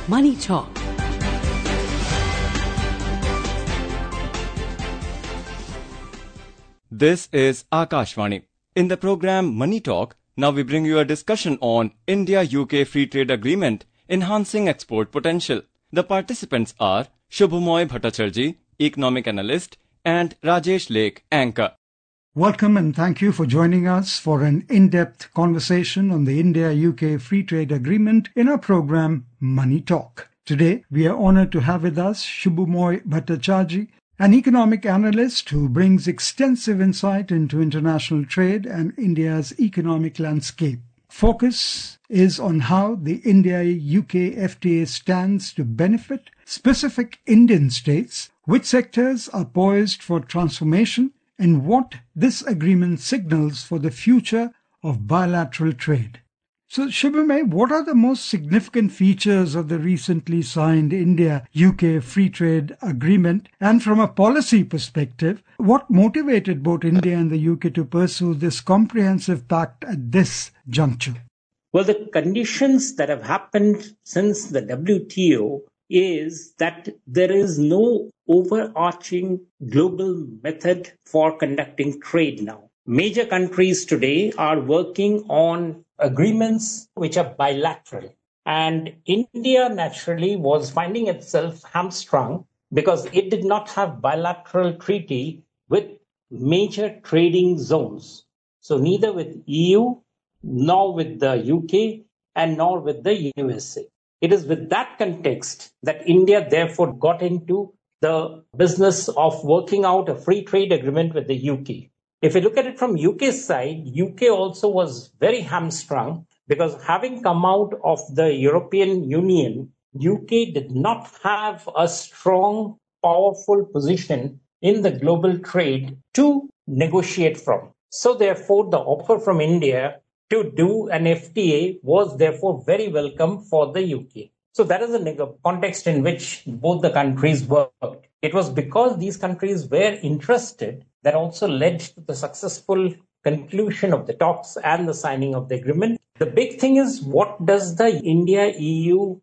Money Talk. This is Akashvani. In the program Money Talk, now we bring you a discussion on India-UK Free Trade Agreement, Enhancing Export Potential. The participants are Shubhamoy Bhattacharjee, Economic Analyst, and Rajesh Lake, Anchor. Welcome and thank you for joining us for an in-depth conversation on the India-UK Free Trade Agreement in our program Money Talk. Today, we are honored to have with us Shubhamoy Bhattacharjee, an economic analyst who brings extensive insight into international trade and India's economic landscape. Focus is on how the India-UK FTA stands to benefit specific Indian states, which sectors are poised for transformation, and what this agreement signals for the future of bilateral trade. So, Shubhamoy, what are the most significant features of the recently signed India-UK Free Trade Agreement? And from a policy perspective, what motivated both India and the UK to pursue this comprehensive pact at this juncture? Well, the conditions that have happened since the WTO is that there is no overarching global method for conducting trade now. Major countries today are working on agreements which are bilateral. And India naturally was finding itself hamstrung because it did not have bilateral treaty with major trading zones. So neither with EU, nor with the UK, and nor with the USA. It is with that context that India therefore got into the business of working out a free trade agreement with the UK. If you look at it from UK's side, UK also was very hamstrung because having come out of the European Union, UK did not have a strong, powerful position in the global trade to negotiate from. So therefore, the offer from India to do an FTA was therefore very welcome for the UK. So that is the context in which both the countries worked. It was because these countries were interested that also led to the successful conclusion of the talks and the signing of the agreement. The big thing is, what does the India-EU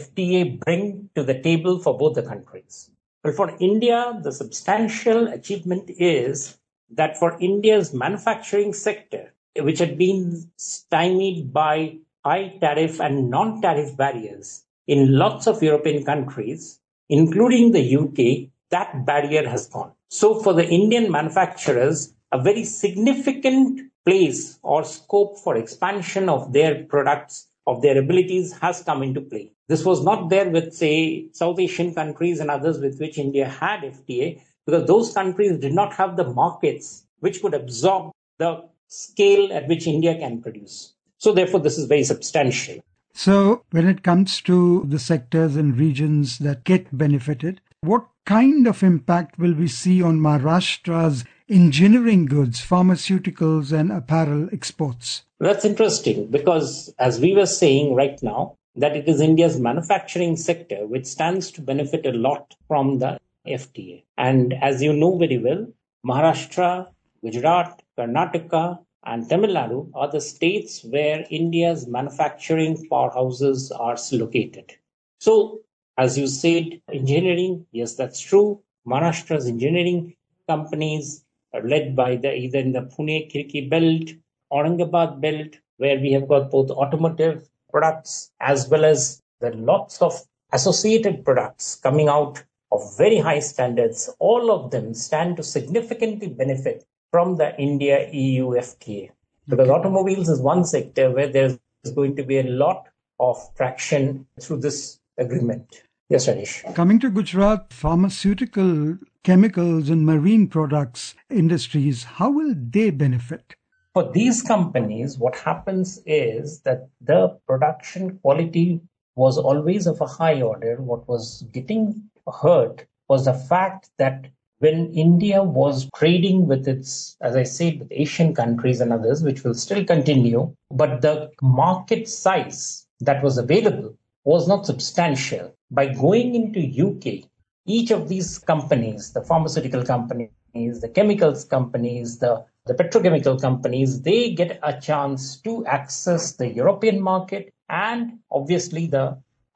FTA bring to the table for both the countries? Well, for India, the substantial achievement is that for India's manufacturing sector, which had been stymied by high tariff and non-tariff barriers in lots of European countries, including the UK, that barrier has gone. So for the Indian manufacturers, a very significant place or scope for expansion of their products, of their abilities has come into play. This was not there with, say, South Asian countries and others with which India had FTA, because those countries did not have the markets which could absorb the scale at which India can produce. So therefore, this is very substantial. So when it comes to the sectors and regions that get benefited, what kind of impact will we see on Maharashtra's engineering goods, pharmaceuticals and apparel exports? That's interesting because, as we were saying right now, that it is India's manufacturing sector which stands to benefit a lot from the FTA. And as you know very well, Maharashtra, Gujarat, Karnataka and Tamil Nadu are the states where India's manufacturing powerhouses are located. So, as you said, engineering, yes, that's true. Maharashtra's engineering companies are led by either in the Pune-Kirki belt, Aurangabad belt, where we have got both automotive products as well as the lots of associated products coming out of very high standards. All of them stand to significantly benefit from the India-EU FTA. Because automobiles is one sector where there's going to be a lot of traction through this agreement. Yes, Rajesh. Coming to Gujarat, pharmaceutical, chemicals and marine products industries, how will they benefit? For these companies, what happens is that the production quality was always of a high order. What was getting hurt was the fact that when India was trading with its, as I said, with Asian countries and others, which will still continue, but the market size that was available was not substantial. By going into UK, each of these companies, the pharmaceutical companies, the chemicals companies, the petrochemical companies, they get a chance to access the European market and obviously the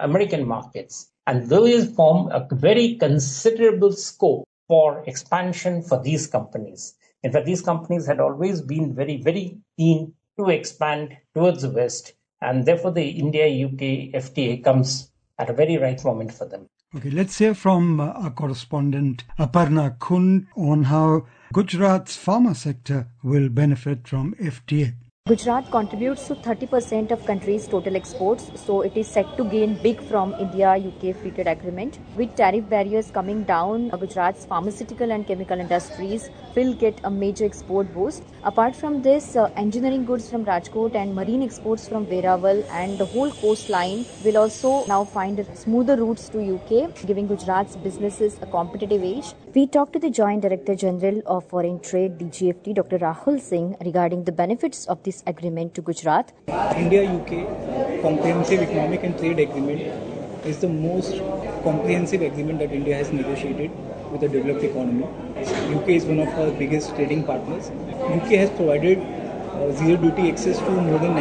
American markets. And those form a very considerable scope for expansion for these companies. In fact, these companies had always been very, very keen to expand towards the West, and therefore the India-UK FTA comes at a very right moment for them. Okay, let's hear from our correspondent Aparna Khund on how Gujarat's pharma sector will benefit from FTA. Gujarat contributes to 30% of country's total exports, so it is set to gain big from India-UK free trade agreement. With tariff barriers coming down, Gujarat's pharmaceutical and chemical industries will get a major export boost. Apart from this, engineering goods from Rajkot and marine exports from Veeraval and the whole coastline will also now find smoother routes to UK, giving Gujarat's businesses a competitive edge. We talked to the Joint Director General of Foreign Trade, DGFT, Dr. Rahul Singh, regarding the benefits of this agreement to Gujarat. India-UK Comprehensive Economic and Trade Agreement is the most comprehensive agreement that India has negotiated with a developed economy. UK is one of our biggest trading partners. UK has provided zero duty access to more than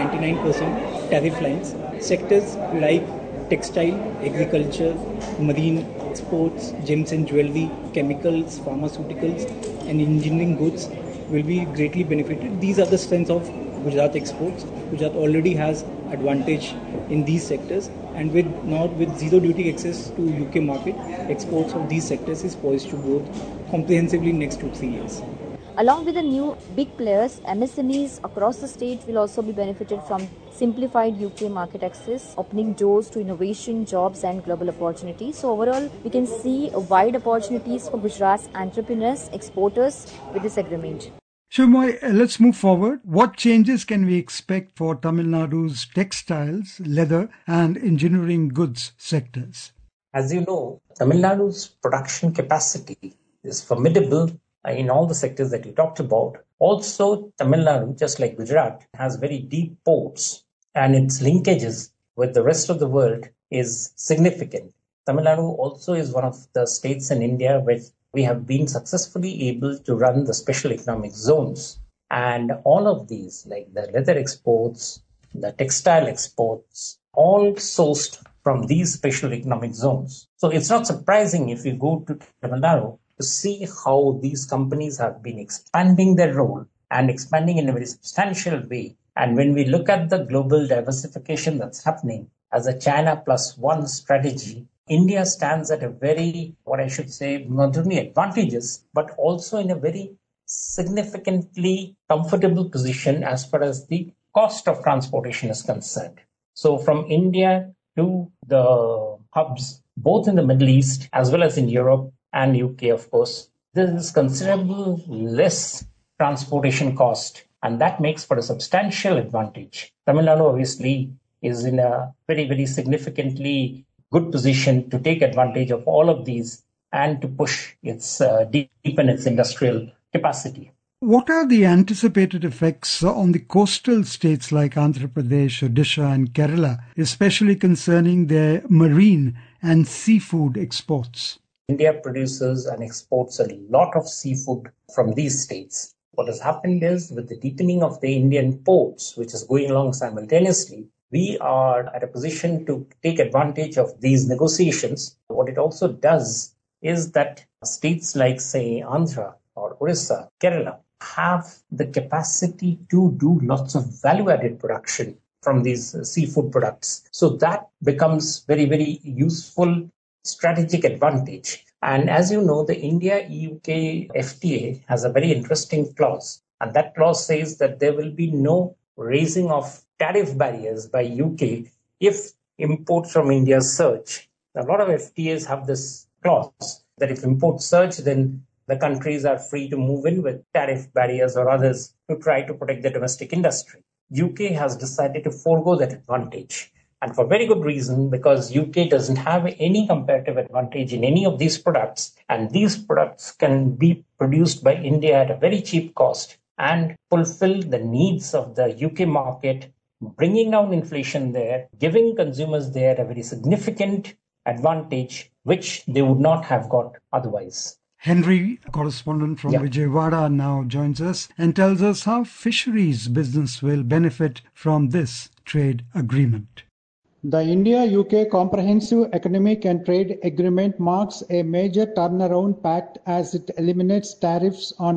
99% tariff lines. Sectors like textile, agriculture, marine, exports, gems and jewelry, chemicals, pharmaceuticals and engineering goods will be greatly benefited. These are the strengths of Gujarat exports. Gujarat already has advantage in these sectors, and with zero duty access to UK market, exports of these sectors is poised to grow comprehensively next 2-3 years. Along with the new big players, MSMEs across the state will also be benefited from simplified UK market access, opening doors to innovation, jobs and global opportunities. So overall, we can see wide opportunities for Gujarat's entrepreneurs, exporters with this agreement. Shubhamoy, let's move forward. What changes can we expect for Tamil Nadu's textiles, leather and engineering goods sectors? As you know, Tamil Nadu's production capacity is formidable in all the sectors that you talked about. Also, Tamil Nadu, just like Gujarat, has very deep ports and its linkages with the rest of the world is significant. Tamil Nadu also is one of the states in India where we have been successfully able to run the special economic zones. And all of these, like the leather exports, the textile exports, all sourced from these special economic zones. So it's not surprising if you go to Tamil Nadu to see how these companies have been expanding their role and expanding in a very substantial way. And when we look at the global diversification that's happening as a China plus one strategy, India stands at a very, what I should say, not only advantageous, but also in a very significantly comfortable position as far as the cost of transportation is concerned. So from India to the hubs, both in the Middle East as well as in Europe and UK, of course, there is considerable less transportation cost, and that makes for a substantial advantage. Tamil Nadu obviously is in a very, very significantly good position to take advantage of all of these and to push its deepen its industrial capacity. What are the anticipated effects on the coastal states like Andhra Pradesh, Odisha and Kerala, especially concerning their marine and seafood exports? India produces and exports a lot of seafood from these states. What has happened is, with the deepening of the Indian ports, which is going along simultaneously, we are at a position to take advantage of these negotiations. What it also does is that states like, say, Andhra or Orissa, Kerala, have the capacity to do lots of value-added production from these seafood products. So that becomes very, very useful strategic advantage. And as you know, the India-UK FTA has a very interesting clause. And that clause says that there will be no raising of tariff barriers by UK if imports from India surge. A lot of FTAs have this clause that if imports surge, then the countries are free to move in with tariff barriers or others to try to protect the domestic industry. UK has decided to forego that advantage. And for very good reason, because UK doesn't have any comparative advantage in any of these products. And these products can be produced by India at a very cheap cost and fulfill the needs of the UK market, bringing down inflation there, giving consumers there a very significant advantage, which they would not have got otherwise. Henry, correspondent from Vijayawada, now joins us and tells us how fisheries business will benefit from this trade agreement. The India-UK Comprehensive Economic and Trade Agreement marks a major turnaround pact as it eliminates tariffs on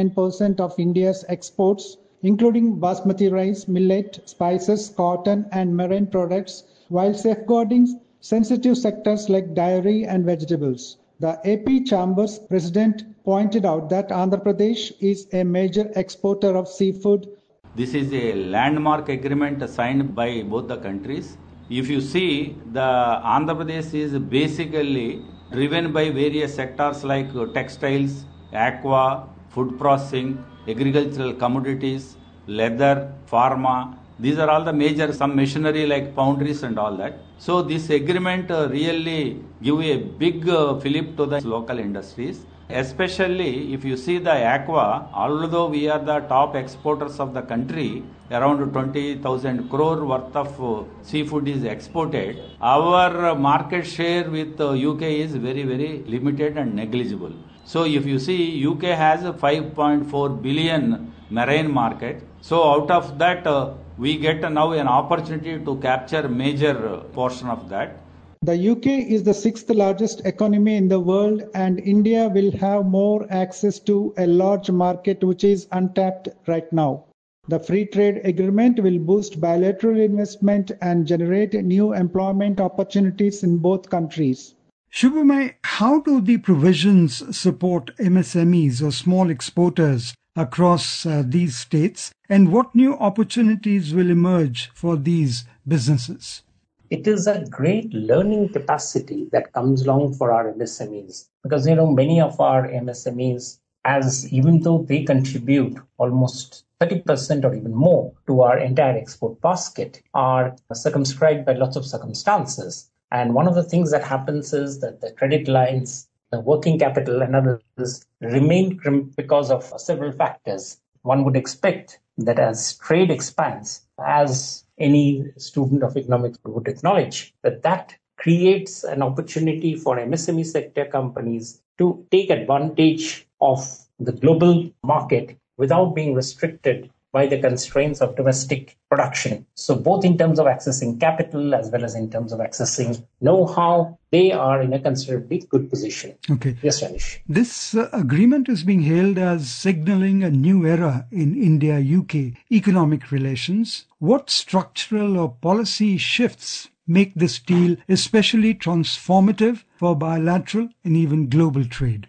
99% of India's exports, including basmati rice, millet, spices, cotton and marine products, while safeguarding sensitive sectors like dairy and vegetables. The AP Chamber's president pointed out that Andhra Pradesh is a major exporter of seafood. This is a landmark agreement signed by both the countries. If you see, the Andhra Pradesh is basically driven by various sectors like textiles, aqua, food processing, agricultural commodities, leather, pharma. These are all the major, some machinery like foundries and all that. So this agreement really give a big fillip to the local industries. Especially if you see the aqua, although we are the top exporters of the country, around 20,000 crore worth of seafood is exported. Our market share with UK is very, very limited and negligible. So if you see, UK has a 5.4 billion marine market. So out of that, we get now an opportunity to capture major portion of that. The UK is the sixth largest economy in the world, and India will have more access to a large market which is untapped right now. The free trade agreement will boost bilateral investment and generate new employment opportunities in both countries. Shubhamay, how do the provisions support MSMEs or small exporters across these states, and what new opportunities will emerge for these businesses? It is a great learning capacity that comes along for our MSMEs because, many of our MSMEs, even though they contribute almost 30% or even more to our entire export basket, are circumscribed by lots of circumstances. And one of the things that happens is that the credit lines, the working capital and others remain crimped because of several factors. One would expect that as trade expands, as any student of economics would acknowledge, that creates an opportunity for MSME sector companies to take advantage of the global market without being restricted by the constraints of domestic production. So both in terms of accessing capital as well as in terms of accessing know-how, they are in a considerably good position. Okay. Yes, Ranish. This agreement is being hailed as signaling a new era in India-UK economic relations. What structural or policy shifts make this deal especially transformative for bilateral and even global trade?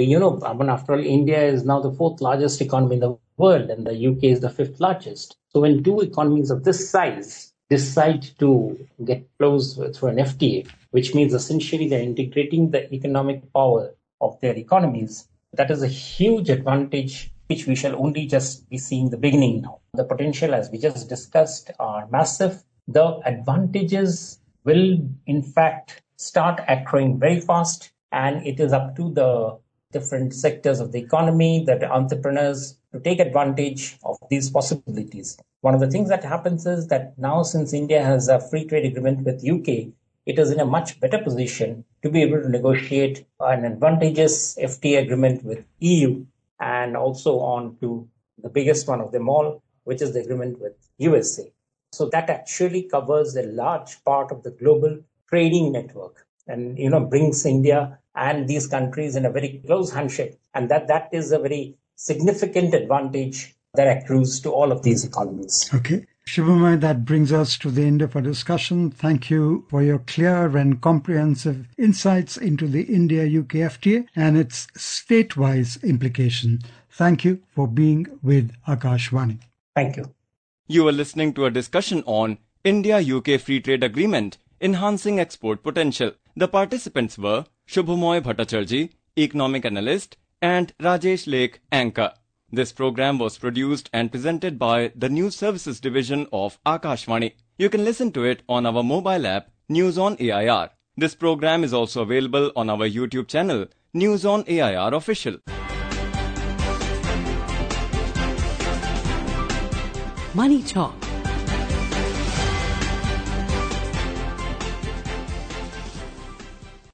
After all, India is now the fourth largest economy in the world and the UK is the fifth largest. So when two economies of this size decide to get close through an FTA, which means essentially they're integrating the economic power of their economies, that is a huge advantage which we shall only just be seeing the beginning now. The potential, as we just discussed, are massive. The advantages will, in fact, start accruing very fast, and it is up to the different sectors of the economy, that entrepreneurs, to take advantage of these possibilities. One of the things that happens is that now, since India has a free trade agreement with UK, it is in a much better position to be able to negotiate an advantageous FTA agreement with EU, and also on to the biggest one of them all, which is the agreement with USA. So that actually covers a large part of the global trading network and, brings India and these countries in a very close handshake. And that is a very significant advantage that accrues to all of these economies. Okay. Shubhamay, that brings us to the end of our discussion. Thank you for your clear and comprehensive insights into the India-UK FTA and its state-wise implication. Thank you for being with Akashvani. Thank you. You were listening to a discussion on India-UK Free Trade Agreement, Enhancing Export Potential. The participants were Shubhamoy Bhattacharjee, Economic Analyst, and Rajesh Lake, Anchor. This program was produced and presented by the News Services Division of Akashvani. You can listen to it on our mobile app, News on AIR. This program is also available on our YouTube channel, News on AIR Official. Money Talk